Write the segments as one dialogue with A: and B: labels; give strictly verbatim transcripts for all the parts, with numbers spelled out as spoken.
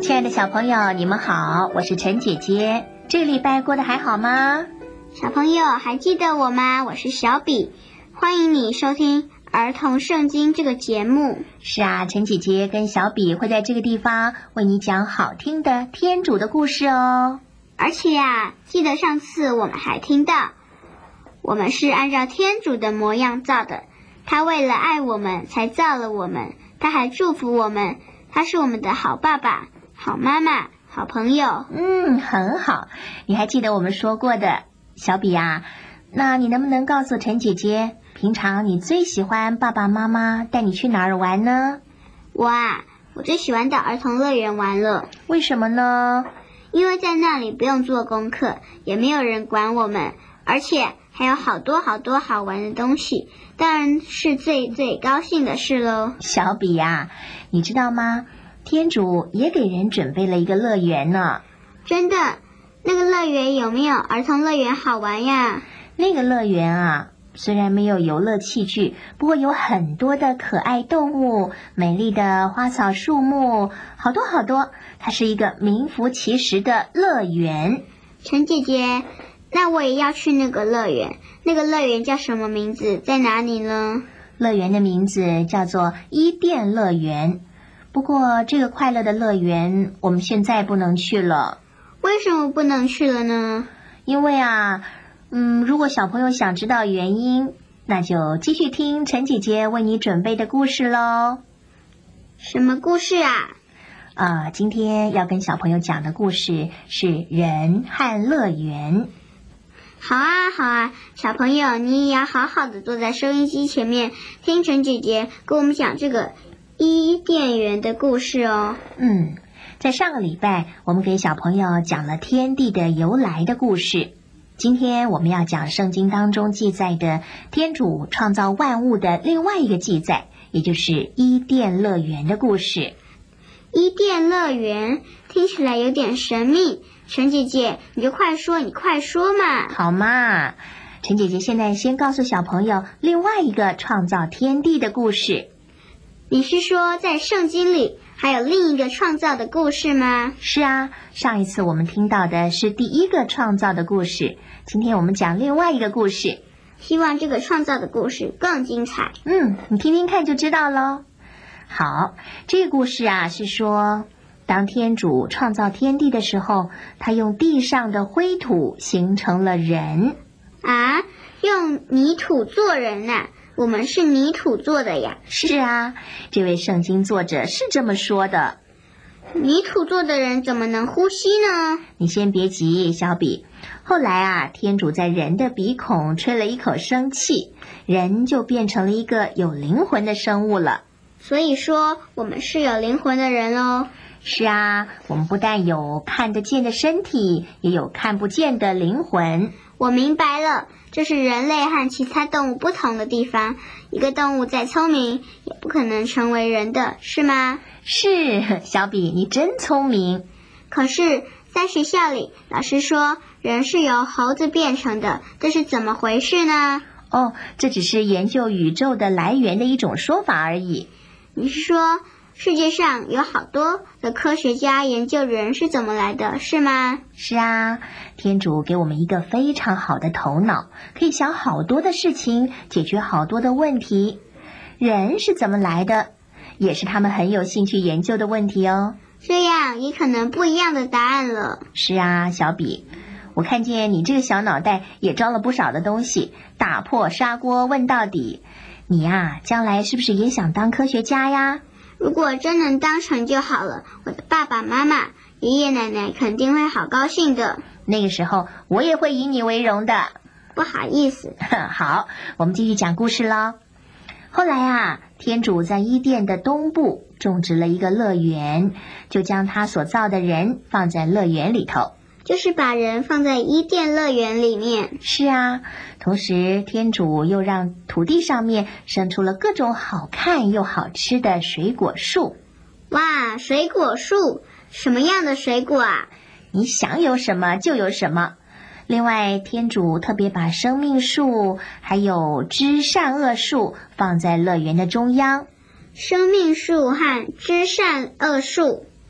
A: 亲爱的小朋友，你们好，我是陈姐姐。这个礼拜过得还好吗？
B: 小朋友还记得我吗？我是小比，欢迎你收听儿童圣经这个节目。
A: 是啊，陈姐姐跟小比会在这个地方为你讲好听的天主的故事哦。
B: 而且呀，记得上次我们还听到，我们是按照天主的模样造的，他为了爱我们才造了我们，他还祝福我们，他是我们的好爸爸、好妈妈、好朋友。
A: 嗯，很好。你还记得我们说过的，小比啊，那你能不能告诉陈姐姐，平常你最喜欢爸爸妈妈带你去哪儿玩呢？
B: 我啊，我最喜欢到儿童乐园玩了。
A: 为什么呢？
B: 因为在那里不用做功课，也没有人管我们，而且还有好多好多好玩的东西，当然是最最高兴的事咯。
A: 小比呀，你知道吗？天主也给人准备了一个乐园呢。
B: 真的？那个乐园有没有儿童乐园好玩呀？
A: 那个乐园啊，虽然没有游乐器具，不过有很多的可爱动物，美丽的花草树木，好多好多。它是一个名副其实的乐园。
B: 陈姐姐，那我也要去那个乐园。那个乐园叫什么名字？在哪里呢？
A: 乐园的名字叫做伊甸乐园。不过这个快乐的乐园我们现在不能去了。
B: 为什么不能去了呢？
A: 因为啊嗯，如果小朋友想知道原因，那就继续听陈姐姐为你准备的故事咯。
B: 什么故事啊？
A: 啊，今天要跟小朋友讲的故事是人和乐园。
B: 好啊好啊，小朋友你也要好好的坐在收音机前面，听陈姐姐跟我们讲这个伊甸园的故事哦。
A: 嗯，在上个礼拜我们给小朋友讲了天地的由来的故事，今天我们要讲圣经当中记载的天主创造万物的另外一个记载，也就是伊甸乐园的故事。
B: 伊甸乐园听起来有点神秘，陈姐姐你就快说你快说嘛。
A: 好嘛，陈姐姐现在先告诉小朋友另外一个创造天地的故事。
B: 你是说在圣经里还有另一个创造的故事吗？
A: 是啊，上一次我们听到的是第一个创造的故事，今天我们讲另外一个故事，
B: 希望这个创造的故事更精彩。
A: 嗯，你听听看就知道咯。好，这个故事啊是说，当天主创造天地的时候，他用地上的灰土形成了人。
B: 啊，用泥土做人啊？我们是泥土做的呀。
A: 是啊，这位圣经作者是这么说的。
B: 泥土做的人怎么能呼吸呢？
A: 你先别急，小比。后来啊，天主在人的鼻孔吹了一口生气，人就变成了一个有灵魂的生物了。
B: 所以说我们是有灵魂的人咯。
A: 是啊，我们不但有看得见的身体，也有看不见的灵魂。
B: 我明白了，这是人类和其他动物不同的地方。一个动物再聪明，也不可能成为人的，是吗？
A: 是，小比，你真聪明。
B: 可是，在学校里，老师说人是由猴子变成的，这是怎么回事呢？
A: 哦，这只是研究宇宙的来源的一种说法而已。
B: 你是说世界上有好多的科学家研究人是怎么来的，是吗？
A: 是啊，天主给我们一个非常好的头脑，可以想好多的事情，解决好多的问题。人是怎么来的，也是他们很有兴趣研究的问题哦。
B: 这样也可能不一样的答案了。
A: 是啊，小比，我看见你这个小脑袋也装了不少的东西，打破砂锅问到底。你呀，将来是不是也想当科学家呀？
B: 如果真能当成就好了，我的爸爸妈妈、爷爷奶奶肯定会好高兴的。
A: 那个时候我也会以你为荣的。
B: 不好意思。
A: 好，我们继续讲故事咯。后来啊，天主在伊甸的东部种植了一个乐园，就将他所造的人放在乐园里头。
B: 就是把人放在伊甸乐园里面。
A: 是啊，同时天主又让土地上面生出了各种好看又好吃的水果树。
B: 哇，水果树，什么样的水果啊？
A: 你想有什么就有什么。另外，天主特别把生命树还有知善恶树放在乐园的中央。
B: 生命树和知善恶树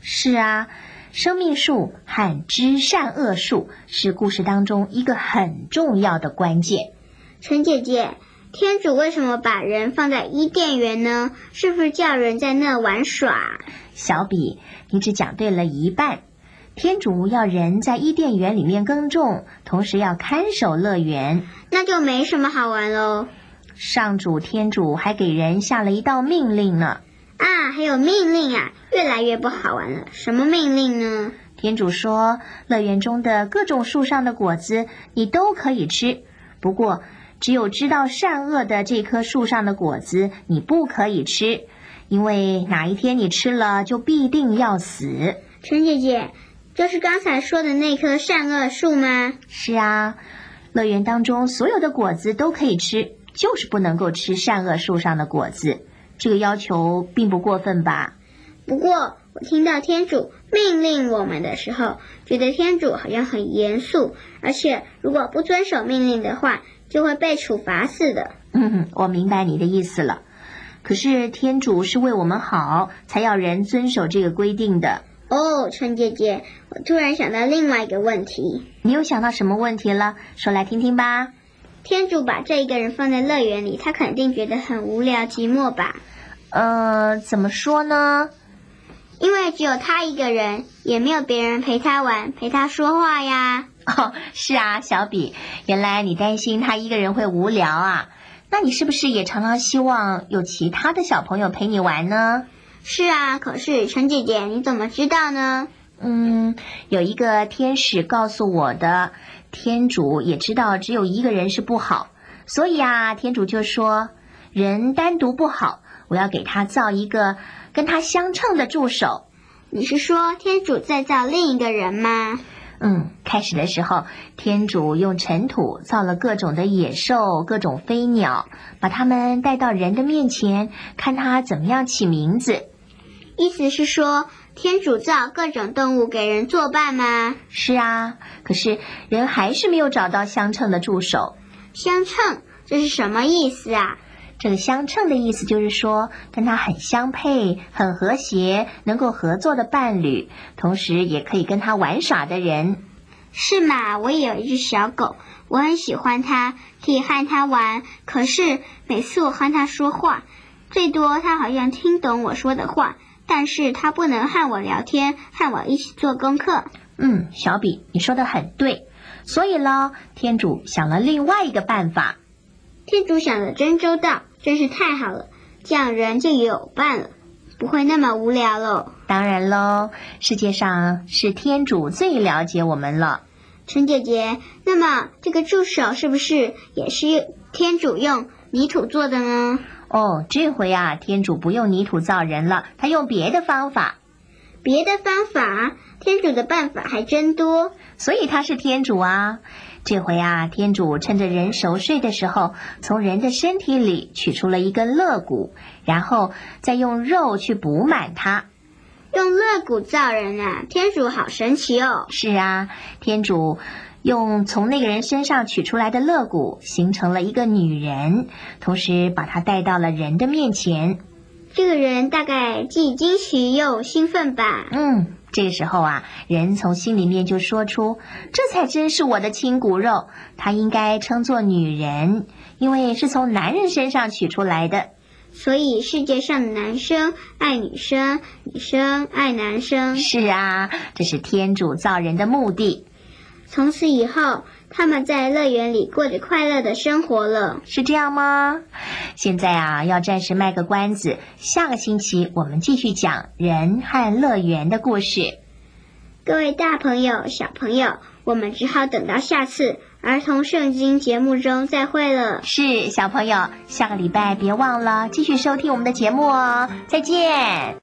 A: 是啊，生命树和知善恶树是故事当中一个很重要的关键。
B: 陈姐姐，天主为什么把人放在伊甸园呢？是不是叫人在那玩耍？
A: 小比，你只讲对了一半。天主要人在伊甸园里面耕种，同时要看守乐园，
B: 那就没什么好玩喽。
A: 上主天主还给人下了一道命令呢。
B: 啊，还有命令啊，越来越不好玩了。什么命令呢？
A: 天主说，乐园中的各种树上的果子你都可以吃，不过只有知道善恶的这棵树上的果子你不可以吃，因为哪一天你吃了就必定要死。
B: 陈姐姐，就是刚才说的那棵善恶树吗？
A: 是啊，乐园当中所有的果子都可以吃，就是不能够吃善恶树上的果子。这个要求并不过分吧？
B: 不过我听到天主命令我们的时候，觉得天主好像很严肃，而且如果不遵守命令的话，就会被处罚似的。
A: 嗯，我明白你的意思了。可是天主是为我们好，才要人遵守这个规定的。
B: 哦，陈姐姐，我突然想到另外一个问题。
A: 你有想到什么问题了？说来听听吧。
B: 天主把这一个人放在乐园里，他肯定觉得很无聊寂寞吧？
A: 呃，怎么说呢？
B: 因为只有他一个人，也没有别人陪他玩，陪他说话呀。
A: 哦，是啊，小比，原来你担心他一个人会无聊啊？那你是不是也常常希望有其他的小朋友陪你玩呢？
B: 是啊，可是陈姐姐，你怎么知道呢？
A: 嗯，有一个天使告诉我的。天主也知道只有一个人是不好，所以啊，天主就说，人单独不好，我要给他造一个跟他相称的助手。
B: 你是说天主再造另一个人吗？
A: 嗯，开始的时候，天主用尘土造了各种的野兽，各种飞鸟，把它们带到人的面前，看他怎么样起名字。
B: 意思是说，天主造各种动物给人作伴吗？
A: 是啊，可是人还是没有找到相称的助手。
B: 相称，这是什么意思啊？
A: 这个相称的意思就是说，跟他很相配、很和谐、能够合作的伴侣，同时也可以跟他玩耍的人。
B: 是嘛？我也有一只小狗，我很喜欢它，可以和它玩，可是每次我和它说话，最多它好像听懂我说的话，但是它不能和我聊天，和我一起做功课。
A: 嗯，小比，你说的很对。所以呢，天主想了另外一个办法。
B: 天主想得真周到，真是太好了，这样人就有伴了，不会那么无聊了。
A: 当然喽，世界上是天主最了解我们了。
B: 陈姐姐，那么这个助手是不是也是天主用泥土做的呢？
A: 哦，这回啊，天主不用泥土造人了，他用别的方法。
B: 别的方法？天主的办法还真多。
A: 所以他是天主啊。这回啊，天主趁着人熟睡的时候，从人的身体里取出了一根肋骨，然后再用肉去补满它。
B: 用肋骨造人啊，天主好神奇哦。
A: 是啊，天主用从那个人身上取出来的肋骨形成了一个女人，同时把她带到了人的面前。
B: 这个人大概既惊奇又兴奋吧。
A: 嗯，这个时候啊，人从心里面就说出，这才真是我的亲骨肉，她应该称作女人，因为是从男人身上取出来的。
B: 所以世界上的男生爱女生，女生爱男生。
A: 是啊，这是天主造人的目的。
B: 从此以后，他们在乐园里过着快乐的生活了。
A: 是这样吗？现在啊，要暂时卖个关子，下个星期我们继续讲人和乐园的故事。
B: 各位大朋友、小朋友，我们只好等到下次儿童圣经节目中再会了。
A: 是，小朋友，下个礼拜别忘了继续收听我们的节目哦。再见。